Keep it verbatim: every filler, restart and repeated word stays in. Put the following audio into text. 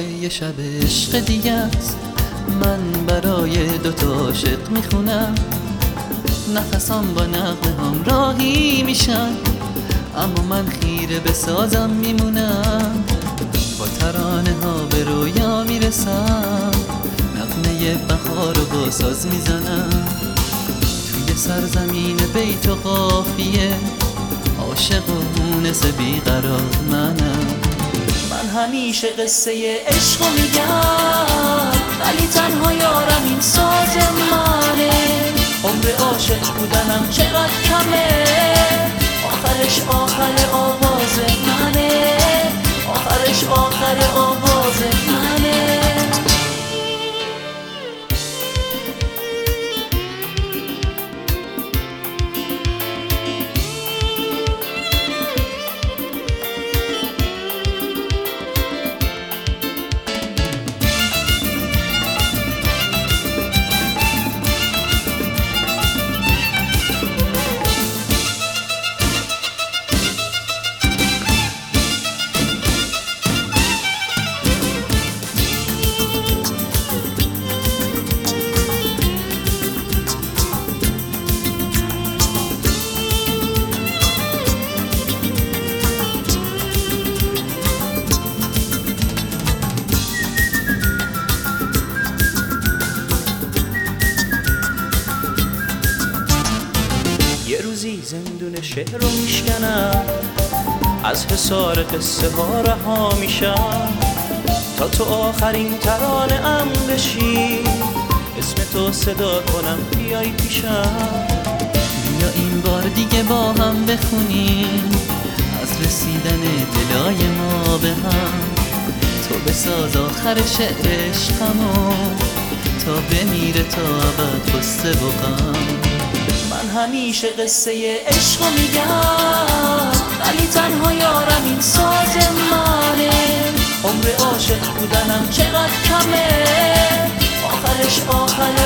یه شب عشق دیگه است، من برای دوتا عاشق میخونم. نفسام با نغمه هم راهی میشن، اما من خیره به سازم میمونم. با ترانه ها به رویا میرسم، نغمه بهار رو با ساز میزنم. توی سرزمین بیت و قافیه، عاشق و مونس بیقرار منم. من همیشه قصه عشقو میگم، ولی تنها یارم این ساز منه. عمر عاشق بودنم چقدر کمه، آخرش آخر آواز منه، آخرش آخر آواز منه. یه روزی زندون شعر رو میشکنم، از حصار قصه ها رها میشم، تا تو آخرین ترانه ام بشی، اسم تو صدا کنم بیای پیشم. بیا این بار دیگه با هم بخونیم از رسیدن دلای ما به هم. تو بساز آخر شعر عشقمو، تا بمیره تا ابد قصه و غم. من همیشه قصه عشقو میگم، ولی تنها یارم این ساز منه. عمر عاشق بودنم چقدر کمه، آخرش آخر